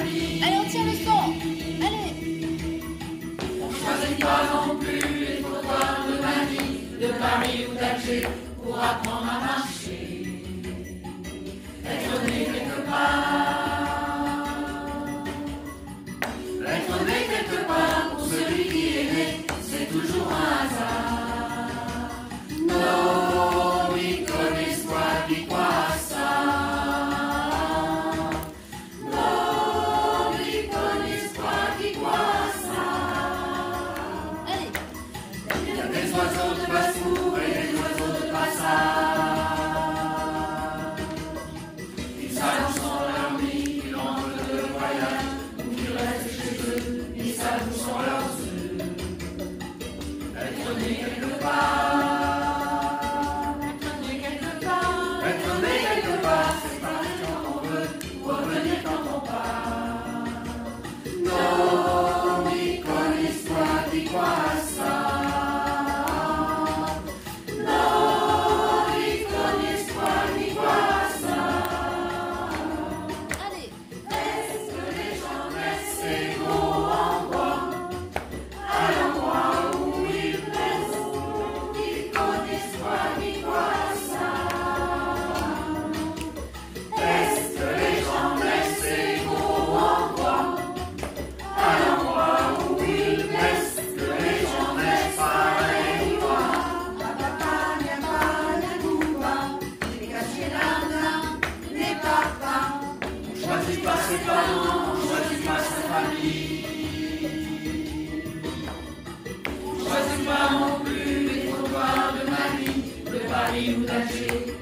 famille. Allez, on tire le son. Allez. On choisit pas non plus les trottoirs de Manille, de Paris ou d'Alger pour apprendre à marcher. Être né quelque part, être né quelque part pour celui qui est né, c'est toujours un hasard. Non, mi con espoir di qua ça. Non, mi con espoir di qua ça. Allez. Il y a des oiseaux de basse-cour et des oiseaux de passage. Ils s'annoncent dans leur nuit, ils rentrent de voyage, ou qu'ils restent chez eux, ils s'annoncent sur leurs œufs. Être né quelque part, être né quelque part, être né quelque part, c'est partir quand on veut, ou revenir quand on part. Non, mi con espoir di qua ça. Non, mi con espoir di qua ça. Allez. Est-ce que les gens restent égaux en bois, à l'endroit où ils blessent, mi con espoir di qua ça. Est-ce que les gens restent égaux en bois, à l'endroit où ils blessent, que les gens restent pareils ou pas. Papa, Yamba, les cachés là, les papas. On choisit pas ses parents, on choisit pas sa famille. On choisit pas non plus les trottoirs de Manille, de Paris ou d'Alger.